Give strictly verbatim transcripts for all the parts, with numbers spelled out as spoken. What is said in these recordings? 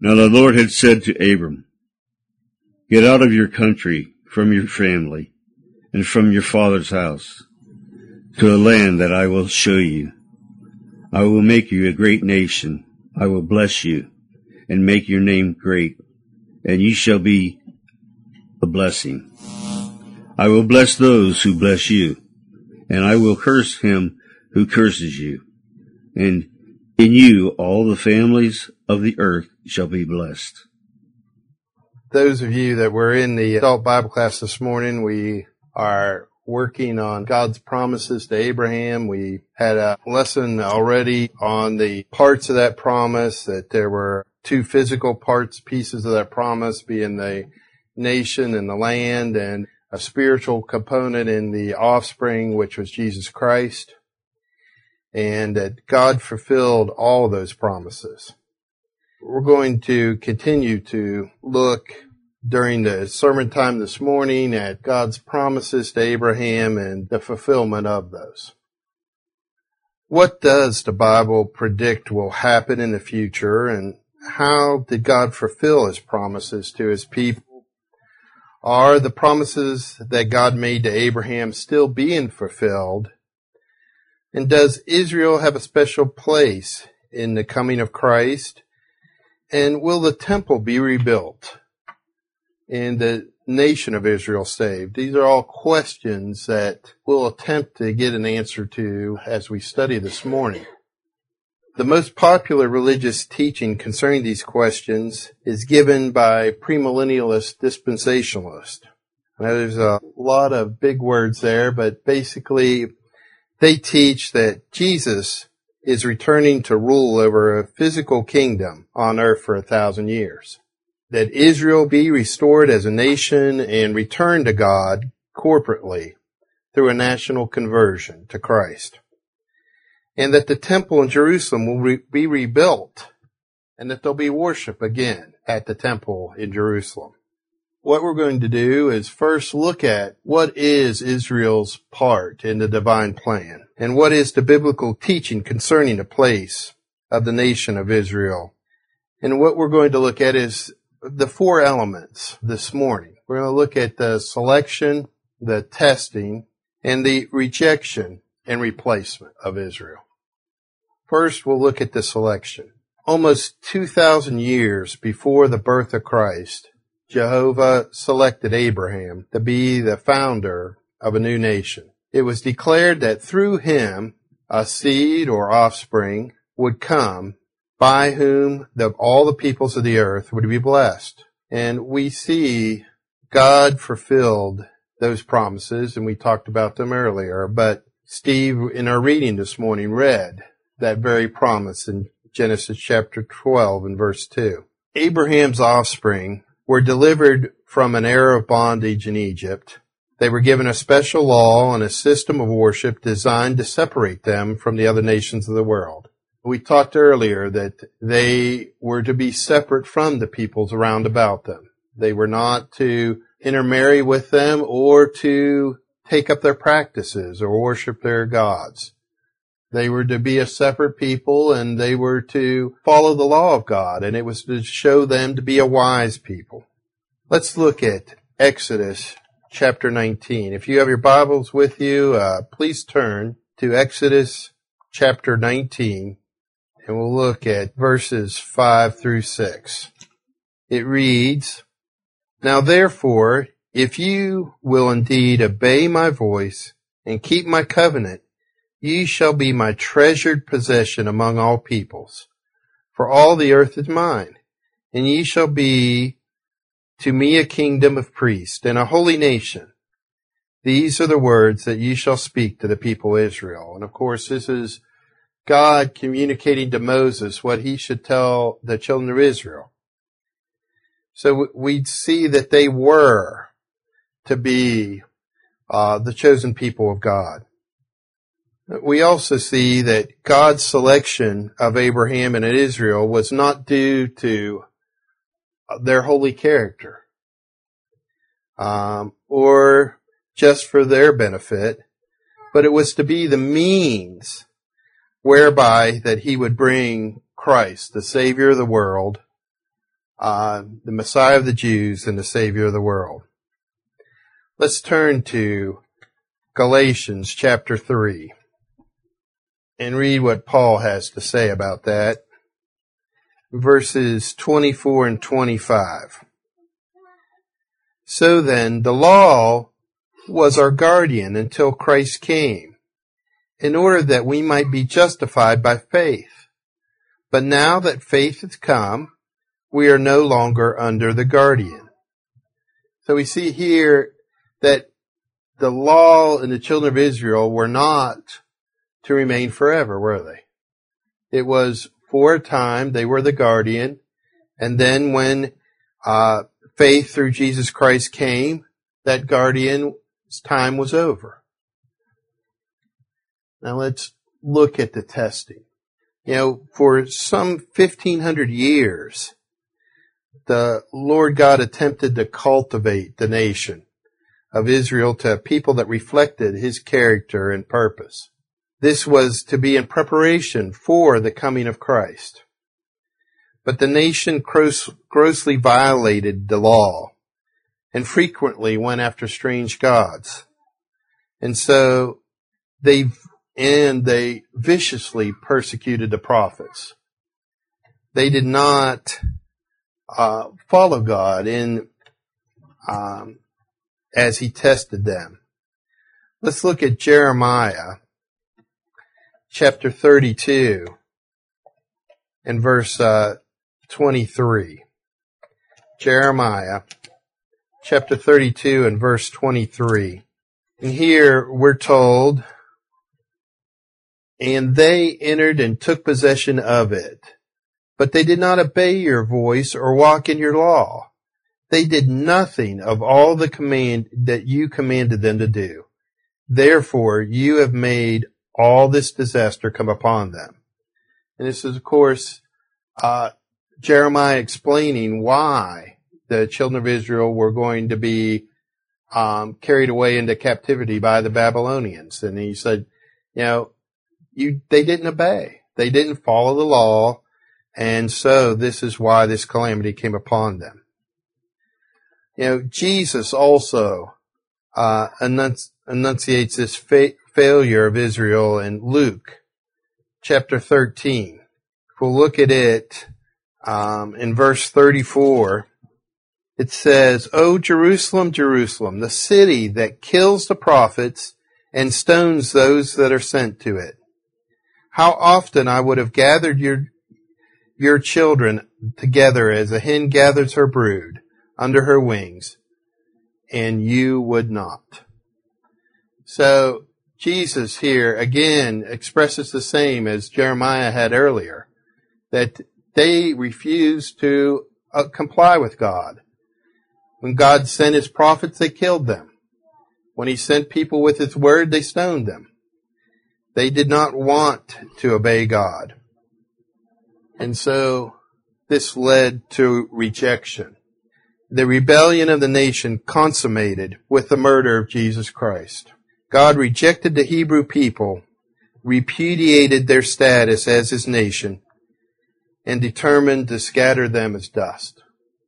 Now the Lord had said to Abram, Get out of your country, from your family, and from your father's house, to a land that I will show you. I will make you a great nation. I will bless you, and make your name great, and you shall be a blessing. I will bless those who bless you, and I will curse him who curses you. And in you all the families of the earth shall be blessed. Those of you that were in the adult Bible class this morning, we are working on God's promises to Abraham. We had a lesson already on the parts of that promise, that there were two physical parts, pieces of that promise, being the nation and the land, and a spiritual component in the offspring, which was Jesus Christ, and that God fulfilled all of those promises. We're going to continue to look during the sermon time this morning at God's promises to Abraham and the fulfillment of those. What does the Bible predict will happen in the future, and how did God fulfill his promises to his people? Are the promises that God made to Abraham still being fulfilled? And does Israel have a special place in the coming of Christ? And will the temple be rebuilt and the nation of Israel saved? These are all questions that we'll attempt to get an answer to as we study this morning. The most popular religious teaching concerning these questions is given by premillennialist dispensationalists. Now, there's a lot of big words there, but basically they teach that Jesus is returning to rule over a physical kingdom on earth for a thousand years. That Israel be restored as a nation and return to God corporately through a national conversion to Christ. And that the temple in Jerusalem will re- be rebuilt, and that there'll be worship again at the temple in Jerusalem. What we're going to do is first look at what is Israel's part in the divine plan, and what is the biblical teaching concerning the place of the nation of Israel. And what we're going to look at is the four elements this morning. We're going to look at the selection, the testing, and the rejection and replacement of Israel. First, we'll look at the selection. Almost two thousand years before the birth of Christ, Jehovah selected Abraham to be the founder of a new nation. It was declared that through him, a seed or offspring would come by whom the, all the peoples of the earth would be blessed. And we see God fulfilled those promises, and we talked about them earlier. But Steve, in our reading this morning, read that very promise in Genesis chapter twelve and verse two. Abraham's offspring were delivered from an era of bondage in Egypt. They were given a special law and a system of worship designed to separate them from the other nations of the world. We talked earlier that they were to be separate from the peoples around about them. They were not to intermarry with them or to take up their practices or worship their gods. They were to be a separate people, and they were to follow the law of God, and it was to show them to be a wise people. Let's look at Exodus chapter nineteen. If you have your Bibles with you, uh, please turn to Exodus chapter nineteen, and we'll look at verses five through six. It reads, Now therefore, if you will indeed obey my voice and keep my covenant, ye shall be my treasured possession among all peoples, for all the earth is mine, and ye shall be to me a kingdom of priests and a holy nation. These are the words that ye shall speak to the people of Israel. And of course, this is God communicating to Moses what he should tell the children of Israel. So we see that they were to be uh, the chosen people of God. We also see that God's selection of Abraham and Israel was not due to their holy character, um, or just for their benefit, but it was to be the means whereby that he would bring Christ, the Savior of the world, uh, the Messiah of the Jews and the Savior of the world. Let's turn to Galatians chapter three and read what Paul has to say about that. Verses twenty-four and twenty-five. So then, the law was our guardian until Christ came, in order that we might be justified by faith. But now that faith has come, we are no longer under the guardian. So we see here that the law and the children of Israel were not to remain forever, were they? It was for a time, they were the guardian, and then when uh, faith through Jesus Christ came, that guardian's time was over. Now let's look at the testing. You know, for some fifteen hundred years, the Lord God attempted to cultivate the nation of Israel to a people that reflected His character and purpose. This was to be in preparation for the coming of Christ. But the nation gross, grossly violated the law and frequently went after strange gods. And so they and they viciously persecuted the prophets. They did not uh, follow God in um, as He tested them. Let's look at Jeremiah chapter thirty-two and verse uh, twenty-three. Jeremiah chapter thirty-two and verse twenty-three. And here we're told, and they entered and took possession of it, but they did not obey your voice or walk in your law. They did nothing of all the command that you commanded them to do. Therefore you have made all this disaster come upon them. And this is, of course, uh, Jeremiah explaining why the children of Israel were going to be um, carried away into captivity by the Babylonians. And he said, you know, you they didn't obey. They didn't follow the law. And so this is why this calamity came upon them. You know, Jesus also uh, enunci- enunciates this fa- failure of Israel in Luke chapter thirteen. If we'll look at it um, in verse thirty-four, it says, O Jerusalem, Jerusalem, the city that kills the prophets and stones those that are sent to it. How often I would have gathered your your children together as a hen gathers her brood under her wings, and you would not. So Jesus here again expresses the same as Jeremiah had earlier, that they refused to uh, comply with God. When God sent His prophets, they killed them. When He sent people with His word, they stoned them. They did not want to obey God. And so this led to rejection. The rebellion of the nation consummated with the murder of Jesus Christ. God rejected the Hebrew people, repudiated their status as His nation, and determined to scatter them as dust.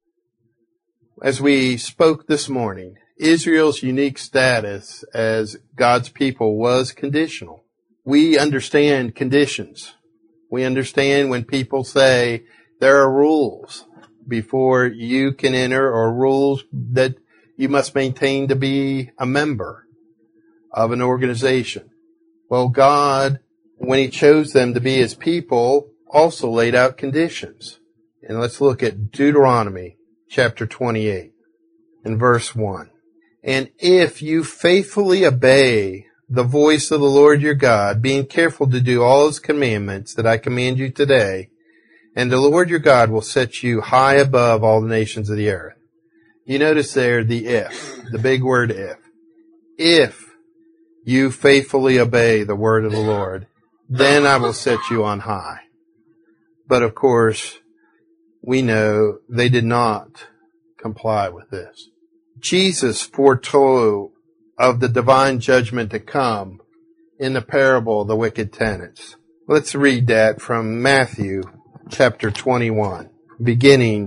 As we spoke this morning, Israel's unique status as God's people was conditional. We understand conditions. We understand when people say there are rules before you can enter, or rules that you must maintain to be a member of an organization. Well, God, when He chose them to be His people, also laid out conditions. And let's look at Deuteronomy chapter twenty-eight and verse one. And if you faithfully obey the voice of the Lord your God, being careful to do all His commandments that I command you today, and the Lord your God will set you high above all the nations of the earth. You notice there the if, the big word if. If you faithfully obey the word of the Lord, then I will set you on high. But of course, we know they did not comply with this. Jesus foretold of the divine judgment to come in the parable of the wicked tenants. Let's read that from Matthew chapter twenty-one, beginning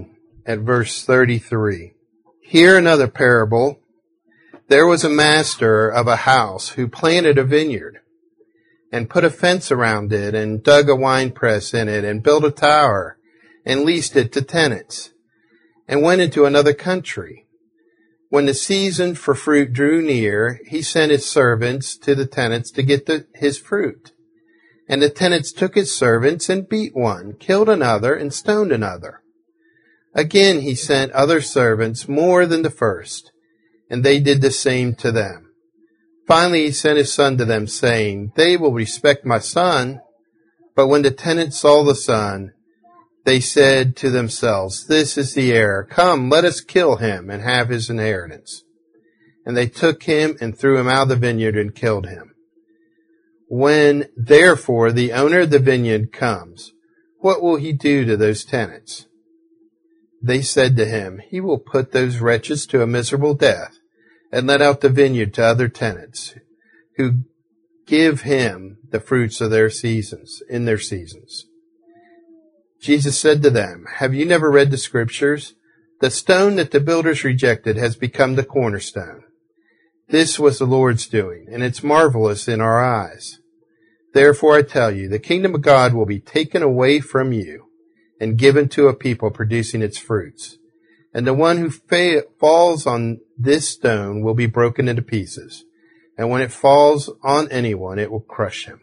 at verse thirty-three. Here another parable. There was a master of a house who planted a vineyard and put a fence around it and dug a winepress in it and built a tower and leased it to tenants and went into another country. When the season for fruit drew near, he sent his servants to the tenants to get the, his fruit. And the tenants took his servants and beat one, killed another, and stoned another. Again he sent other servants more than the first, and they did the same to them. Finally he sent his son to them, saying, They will respect my son. But when the tenants saw the son, they said to themselves, This is the heir. Come, let us kill him and have his inheritance. And they took him and threw him out of the vineyard and killed him. When, therefore, the owner of the vineyard comes, what will he do to those tenants? They said to him, He will put those wretches to a miserable death and let out the vineyard to other tenants who give him the fruits of their seasons, in their seasons. Jesus said to them, Have you never read the scriptures? The stone that the builders rejected has become the cornerstone. This was the Lord's doing, and it's marvelous in our eyes. Therefore I tell you, the kingdom of God will be taken away from you and given to a people producing its fruits. And the one who fa- falls on this stone will be broken into pieces. And when it falls on anyone, it will crush him.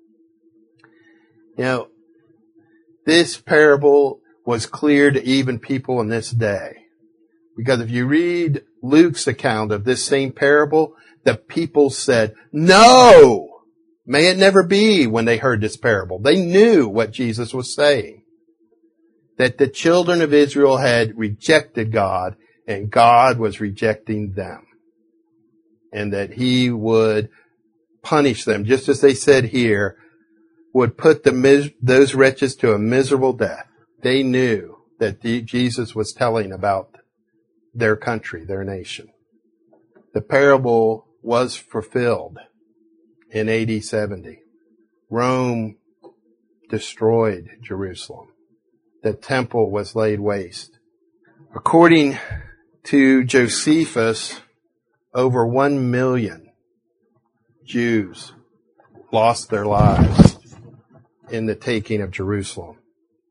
Now, this parable was clear to even people in this day. Because if you read Luke's account of this same parable, the people said, No! May it never be when they heard this parable. They knew what Jesus was saying. That the children of Israel had rejected God and God was rejecting them. And that he would punish them, just as they said here, would put the mis- those wretches to a miserable death. They knew that the, Jesus was telling about their country, their nation. The parable was fulfilled in A D seventy. Rome destroyed Jerusalem. The temple was laid waste. According to Josephus, over one million Jews lost their lives in the taking of Jerusalem.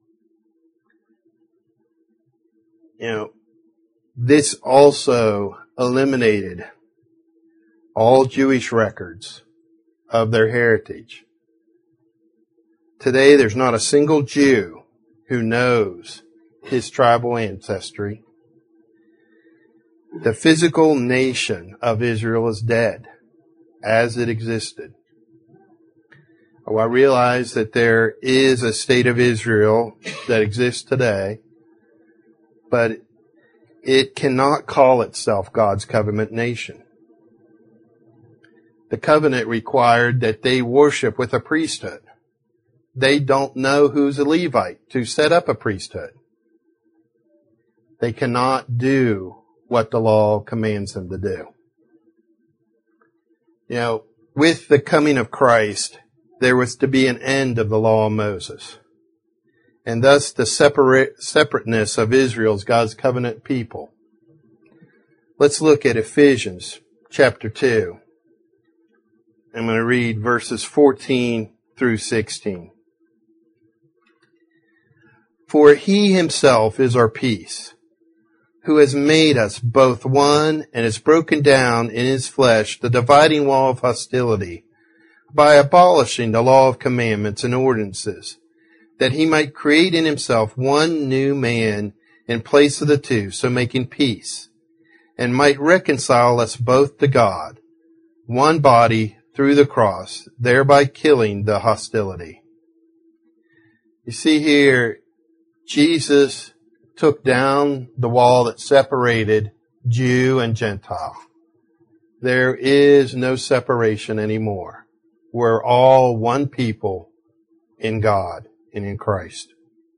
You know, this also eliminated all Jewish records of their heritage. Today, there's not a single Jew who knows his tribal ancestry. The physical nation of Israel is dead as it existed. Oh, I realize that there is a state of Israel that exists today, but it cannot call itself God's covenant nation. The covenant required that they worship with a priesthood. They don't know who's a Levite to set up a priesthood. They cannot do what the law commands them to do. You know, with the coming of Christ, there was to be an end of the law of Moses. And thus the separate, separateness of Israel's God's covenant people. Let's look at Ephesians chapter two. I'm going to read verses fourteen through sixteen. For he himself is our peace, who has made us both one and has broken down in his flesh the dividing wall of hostility by abolishing the law of commandments and ordinances, that he might create in himself one new man in place of the two, so making peace, and might reconcile us both to God, one body through the cross, thereby killing the hostility. You see here, Jesus took down the wall that separated Jew and Gentile. There is no separation anymore. We're all one people in God and in Christ.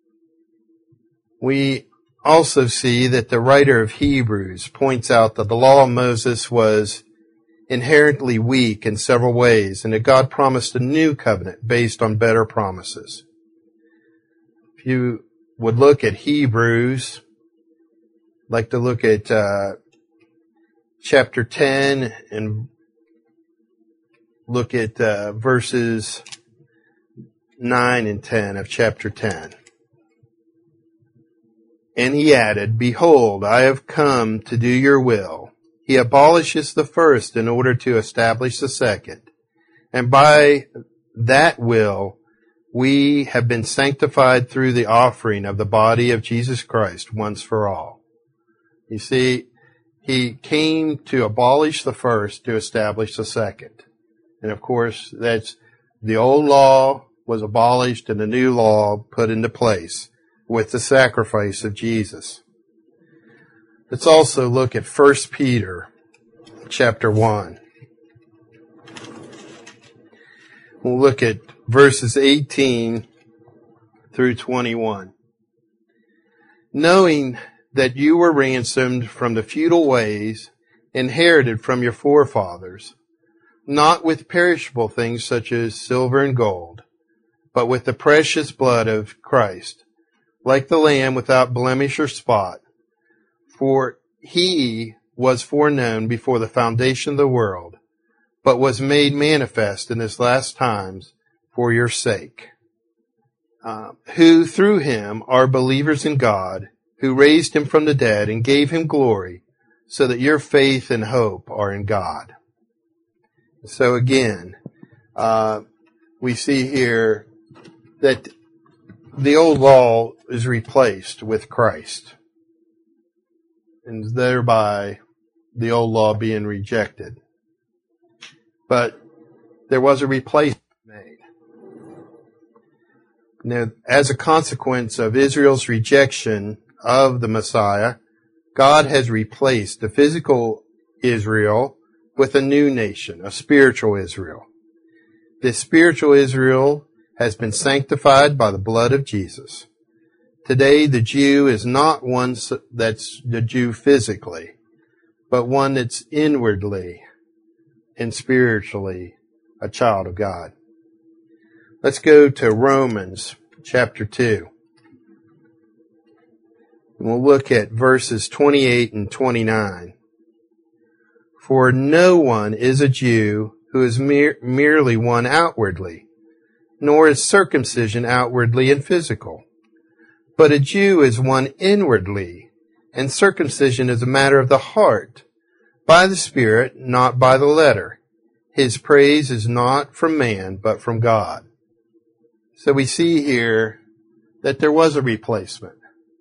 We also see that the writer of Hebrews points out that the law of Moses was inherently weak in several ways, and that God promised a new covenant based on better promises. If you would look at Hebrews like to look at uh, chapter ten and look at uh, verses nine and ten of chapter ten. And he added, "Behold, I have come to do your will." He abolishes the first in order to establish the second. And by that will, we have been sanctified through the offering of the body of Jesus Christ once for all. You see, he came to abolish the first to establish the second. And of course, that's the old law was abolished and the new law put into place with the sacrifice of Jesus. Let's also look at First Peter chapter one. We'll look at verses eighteen through twenty-one. "Knowing that you were ransomed from the futile ways inherited from your forefathers, not with perishable things such as silver and gold, but with the precious blood of Christ, like the Lamb without blemish or spot. For he was foreknown before the foundation of the world, but was made manifest in his last times for your sake, uh, who through him are believers in God, who raised him from the dead and gave him glory, so that your faith and hope are in God." So again, uh, we see here that the old law is replaced with Christ, and thereby the old law being rejected. But there was a replacement made. Now, as a consequence of Israel's rejection of the Messiah, God has replaced the physical Israel with a new nation, a spiritual Israel. This spiritual Israel has been sanctified by the blood of Jesus. Today, the Jew is not one that's the Jew physically, but one that's inwardly and spiritually a child of God. Let's go to Romans chapter two. And we'll look at verses twenty-eight and twenty-nine. "For no one is a Jew who is mere, merely one outwardly, nor is circumcision outwardly and physical. But a Jew is one inwardly, and circumcision is a matter of the heart, by the Spirit, not by the letter. His praise is not from man, but from God." So we see here that there was a replacement,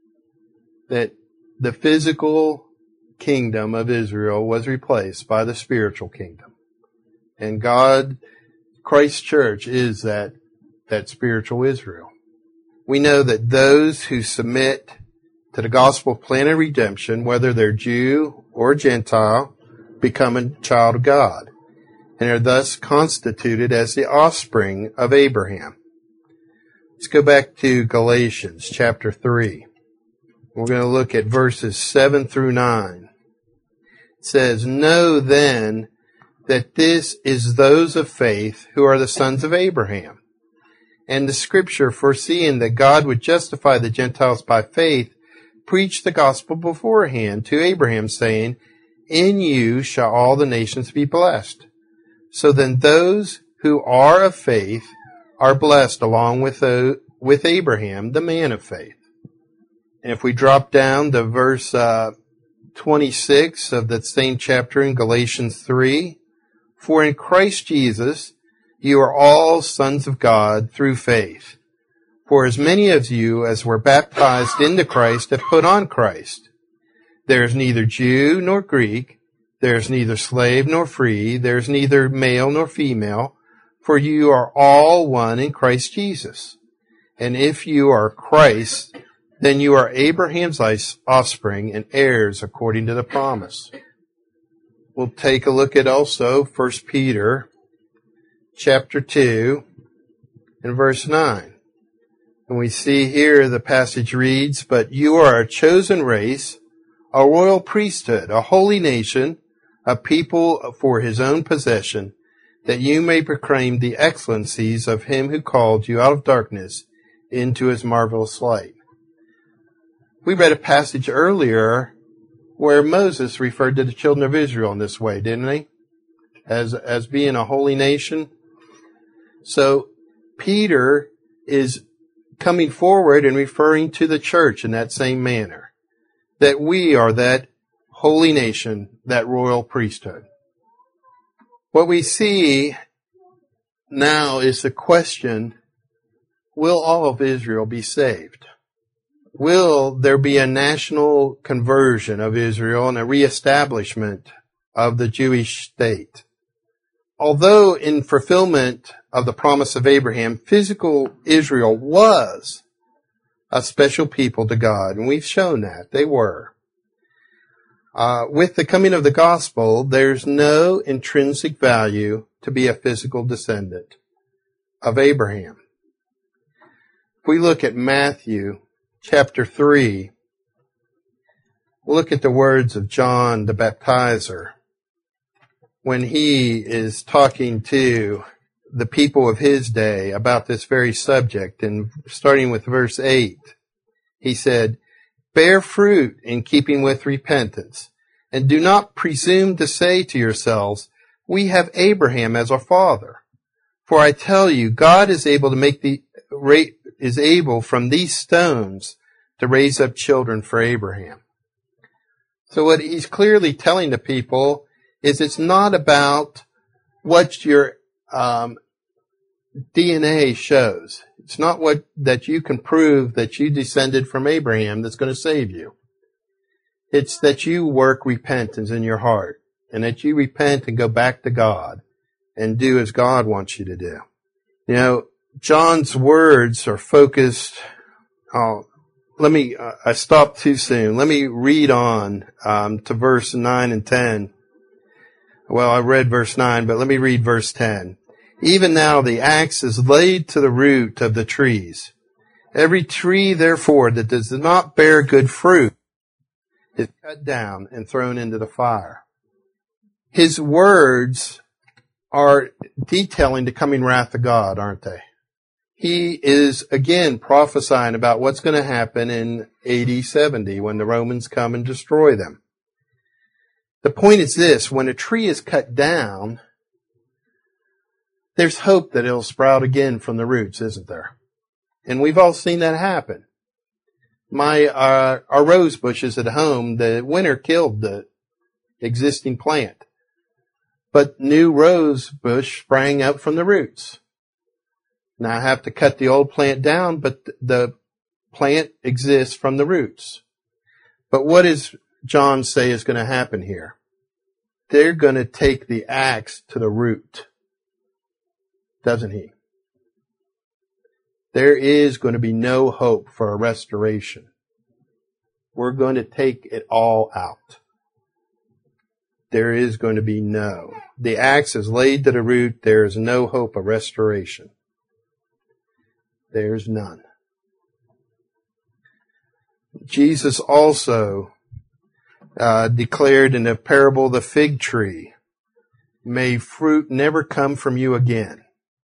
that the physical kingdom of Israel was replaced by the spiritual kingdom. And God, Christ's church, is that, that spiritual Israel. We know that those who submit to the gospel plan of redemption, whether they're Jew or Gentile, become a child of God, and are thus constituted as the offspring of Abraham. Let's go back to Galatians chapter three. We're going to look at verses seven through nine. It says, "Know then that this is those of faith who are the sons of Abraham. And the scripture, foreseeing that God would justify the Gentiles by faith, preached the gospel beforehand to Abraham, saying, In you shall all the nations be blessed. So then those who are of faith are blessed along with, the, with Abraham, the man of faith." And if we drop down to verse uh, twenty-six of that same chapter in Galatians three, "For in Christ Jesus you are all sons of God through faith. For as many of you as were baptized into Christ have put on Christ. There is neither Jew nor Greek, there is neither slave nor free, there is neither male nor female, for you are all one in Christ Jesus. And if you are Christ, then you are Abraham's offspring and heirs according to the promise." We'll take a look at also First Peter chapter two and verse nine. And we see here the passage reads, "But you are a chosen race, a royal priesthood, a holy nation, a people for his own possession, that you may proclaim the excellencies of him who called you out of darkness into his marvelous light." We read a passage earlier where Moses referred to the children of Israel in this way, didn't he? As, as being a holy nation. So Peter is coming forward and referring to the church in that same manner. That we are that holy nation, that royal priesthood. What we see now is the question, will all of Israel be saved? Will there be a national conversion of Israel and a reestablishment of the Jewish state? Although in fulfillment of the promise of Abraham, physical Israel was a special people to God, and we've shown that they were. Uh, with the coming of the gospel, there's no intrinsic value to be a physical descendant of Abraham. If we look at Matthew chapter three, we'll look at the words of John the Baptizer when he is talking to the people of his day about this very subject. And starting with verse eight, he said, "Bear fruit in keeping with repentance, and do not presume to say to yourselves, 'We have Abraham as our father.' For I tell you, God is able to make the is able from these stones to raise up children for Abraham." So what he's clearly telling the people is it's not about what your um, D N A shows. It's not what that you can prove that you descended from Abraham that's going to save you. It's that you work repentance in your heart, and that you repent and go back to God and do as God wants you to do. You know, John's words are focused. Oh, let me, uh, I stopped too soon. Let me read on um, to verse nine and ten. Well, I read verse nine, but let me read verse ten. "Even now the axe is laid to the root of the trees. Every tree, therefore, that does not bear good fruit is cut down and thrown into the fire." His words are detailing the coming wrath of God, aren't they? He is, again, prophesying about what's going to happen in A D seventy when the Romans come and destroy them. The point is this: when a tree is cut down, there's hope that it'll sprout again from the roots, isn't there? And we've all seen that happen. My, uh, our rose bushes at home, the winter killed the existing plant. But new rose bush sprang up from the roots. Now I have to cut the old plant down, but the plant exists from the roots. But what does John say is going to happen here? They're going to take the axe to the root. Doesn't he? There is going to be no hope for a restoration. We're going to take it all out. There is going to be no. The axe is laid to the root. There is no hope of restoration. There's none. Jesus also uh, declared in the parable of the fig tree, "May fruit never come from you again."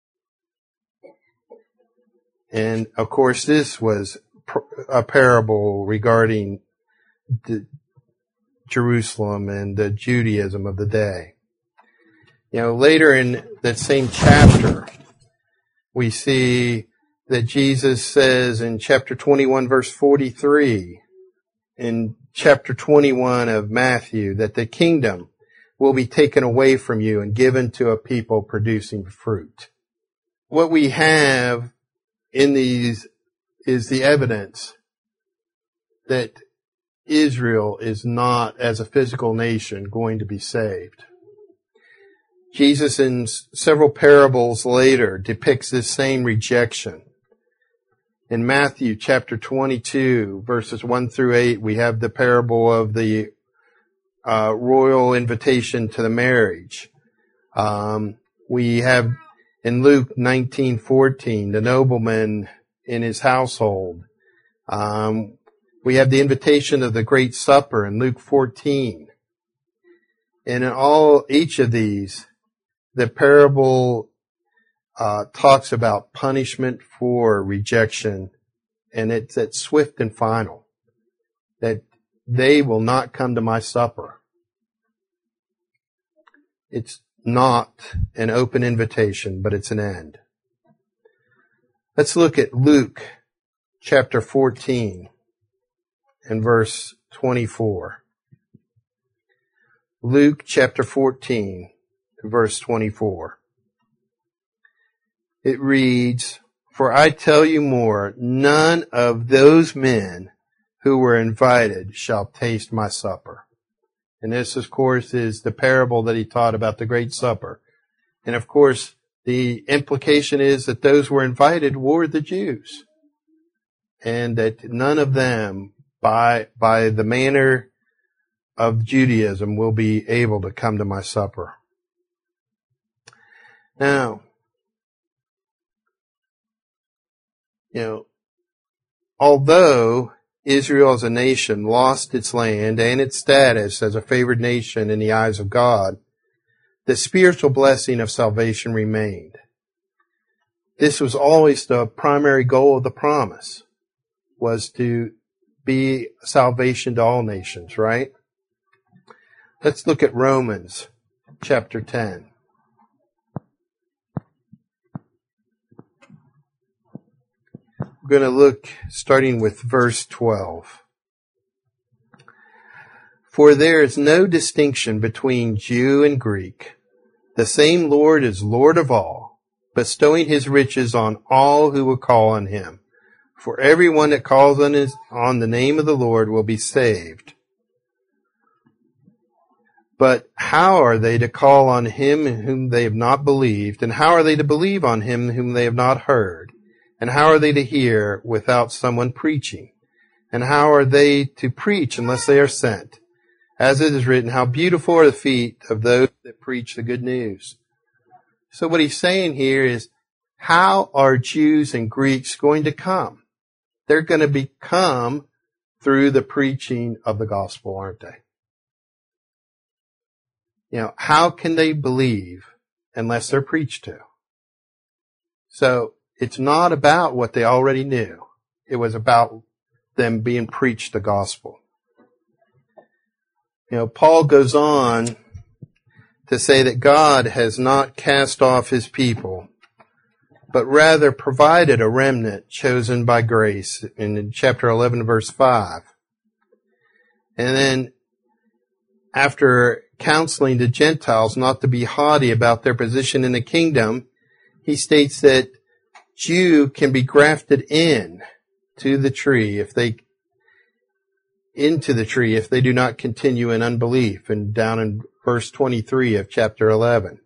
And of course, this was a parable regarding the Jerusalem and the Judaism of the day. You know, later in that same chapter, we see that Jesus says in chapter twenty-one, verse forty-three, in chapter twenty-one of Matthew, that the kingdom will be taken away from you and given to a people producing fruit. What we have in these is the evidence that Israel is not, as a physical nation, going to be saved. Jesus, in several parables later, depicts this same rejection. In Matthew chapter twenty-two, verses one through eight, we have the parable of the uh, royal invitation to the marriage. Um, we have in Luke nineteen fourteen, the nobleman in his household. Um, we have the invitation of the great supper in Luke fourteen. And in all, each of these, the parable uh, talks about punishment for rejection, and it's that swift and final. That they will not come to my supper. It's not an open invitation, but it's an end. Let's look at Luke chapter fourteen and verse twenty-four. Luke chapter fourteen, verse twenty-four. It reads, "For I tell you more, none of those men who were invited shall taste my supper." And this, of course, is the parable that he taught about the great supper. And of course, the implication is that those who were invited were the Jews. And that none of them, by, by the manner of Judaism, will be able to come to my supper. Now, you know, although Israel as a nation lost its land and its status as a favored nation in the eyes of God, the spiritual blessing of salvation remained. This was always the primary goal of the promise, was to be salvation to all nations, right? Let's look at Romans chapter ten. We're going to look starting with verse twelve. "For there is no distinction between Jew and Greek. The same Lord is Lord of all, bestowing his riches on all who will call on him. For everyone that calls on, his, on the name of the Lord will be saved. But how are they to call on him in whom they have not believed? And how are they to believe on him whom they have not heard? And how are they to hear without someone preaching? And how are they to preach unless they are sent? As it is written, how beautiful are the feet of those that preach the good news." So what he's saying here is, how are Jews and Greeks going to come? They're going to become through the preaching of the gospel, aren't they? You know, how can they believe unless they're preached to? So it's not about what they already knew. It was about them being preached the gospel. You know, Paul goes on to say that God has not cast off his people, but rather provided a remnant chosen by grace in chapter eleven, verse five. And then after counseling the Gentiles not to be haughty about their position in the kingdom, he states that Jew can be grafted in to the tree if they into the tree if they do not continue in unbelief, and down in verse twenty-three of chapter eleven.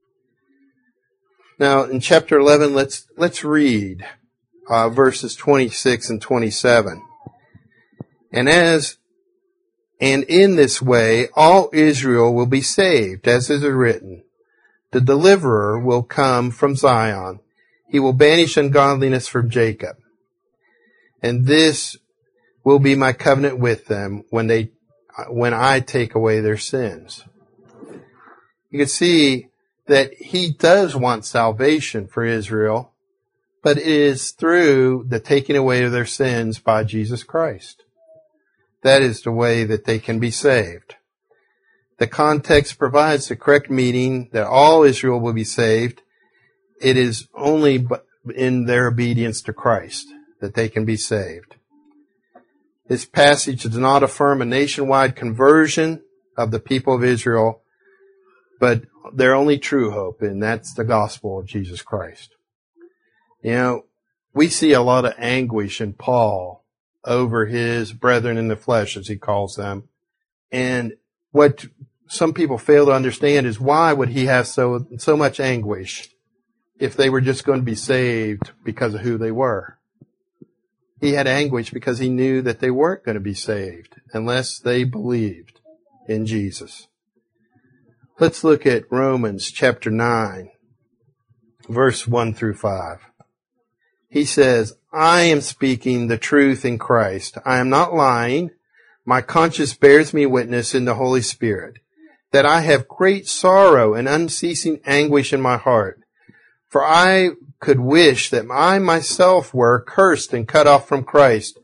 Now in chapter eleven, let's let's read uh, verses twenty-six and twenty-seven. And as and in this way all Israel will be saved, as is written, "The deliverer will come from Zion. He will banish ungodliness from Jacob. And this will be my covenant with them when they, when I take away their sins." You can see that he does want salvation for Israel, but it is through the taking away of their sins by Jesus Christ. That is the way that they can be saved. The context provides the correct meaning that all Israel will be saved. It is only in their obedience to Christ that they can be saved. This passage does not affirm a nationwide conversion of the people of Israel, but their only true hope, and that's the gospel of Jesus Christ. You know, we see a lot of anguish in Paul over his brethren in the flesh, as he calls them. And what some people fail to understand is, why would he have so so much anguish if they were just going to be saved because of who they were? He had anguish because he knew that they weren't going to be saved unless they believed in Jesus. Let's look at Romans chapter nine, verse one through five. He says, "I am speaking the truth in Christ. I am not lying. My conscience bears me witness in the Holy Spirit that I have great sorrow and unceasing anguish in my heart. For I could wish that I myself were cursed and cut off from Christ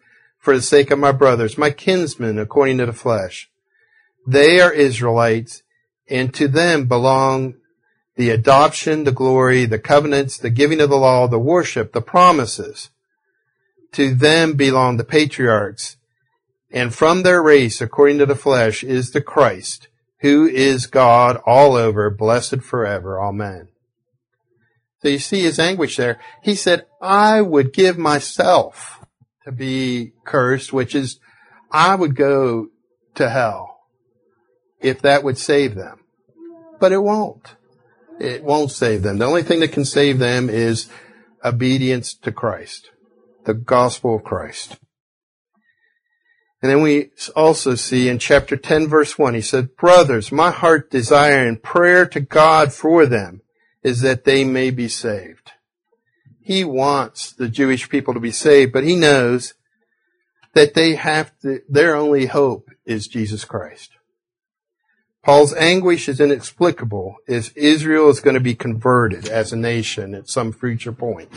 for the sake of my brothers, my kinsmen according to the flesh. They are Israelites, and to them belong the adoption, the glory, the covenants, the giving of the law, the worship, the promises. To them belong the patriarchs, and from their race, according to the flesh, is the Christ, who is God all over, blessed forever. Amen. So you see his anguish there. He said, I would give myself to be cursed, which is, I would go to hell if that would save them. But it won't. It won't save them. The only thing that can save them is obedience to Christ, the gospel of Christ. And then we also see in chapter ten, verse one, he said, brothers, my heart desire and prayer to God for them is that they may be saved. He wants the Jewish people to be saved, but he knows that they have to, their only hope is Jesus Christ. Paul's anguish is inexplicable as Israel is going to be converted as a nation at some future point.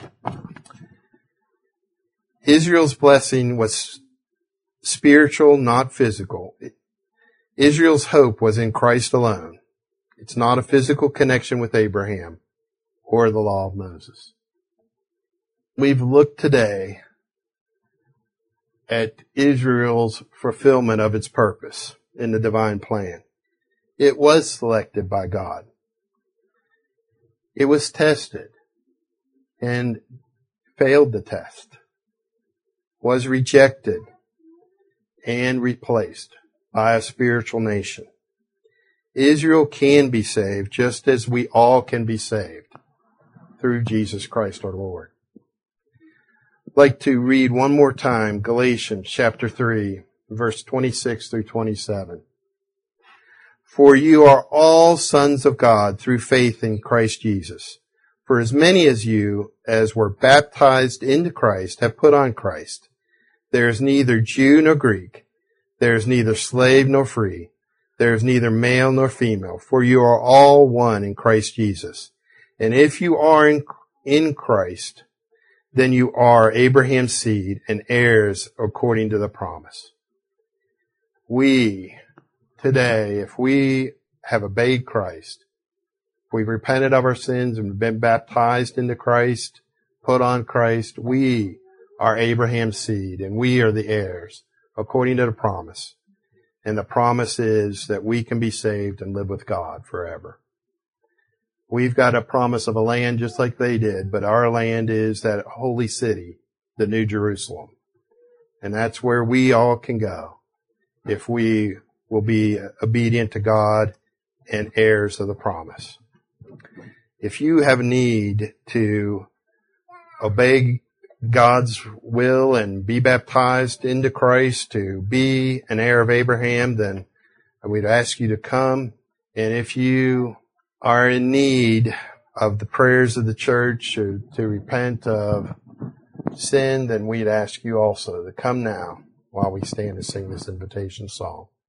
Israel's blessing was spiritual, not physical. Israel's hope was in Christ alone. It's not a physical connection with Abraham or the law of Moses. We've looked today at Israel's fulfillment of its purpose in the divine plan. It was selected by God. It was tested and failed the test, was rejected and replaced by a spiritual nation. Israel can be saved just as we all can be saved through Jesus Christ our Lord. I'd like to read one more time Galatians chapter three, verse twenty-six through twenty-seven. For you are all sons of God through faith in Christ Jesus. For as many as you as were baptized into Christ have put on Christ. There is neither Jew nor Greek. There is neither slave nor free. There is neither male nor female. For you are all one in Christ Jesus. And if you are in, in Christ, then you are Abraham's seed and heirs according to the promise. We, today, if we have obeyed Christ, if we've repented of our sins and been baptized into Christ, put on Christ, we are Abraham's seed and we are the heirs according to the promise. And the promise is that we can be saved and live with God forever. We've got a promise of a land just like they did, but our land is that holy city, the New Jerusalem. And that's where we all can go if we will be obedient to God and heirs of the promise. If you have a need to obey God's will and be baptized into Christ to be an heir of Abraham, then we'd ask you to come. And if you are in need of the prayers of the church to, to repent of sin, then we'd ask you also to come now while we stand and sing this invitation song.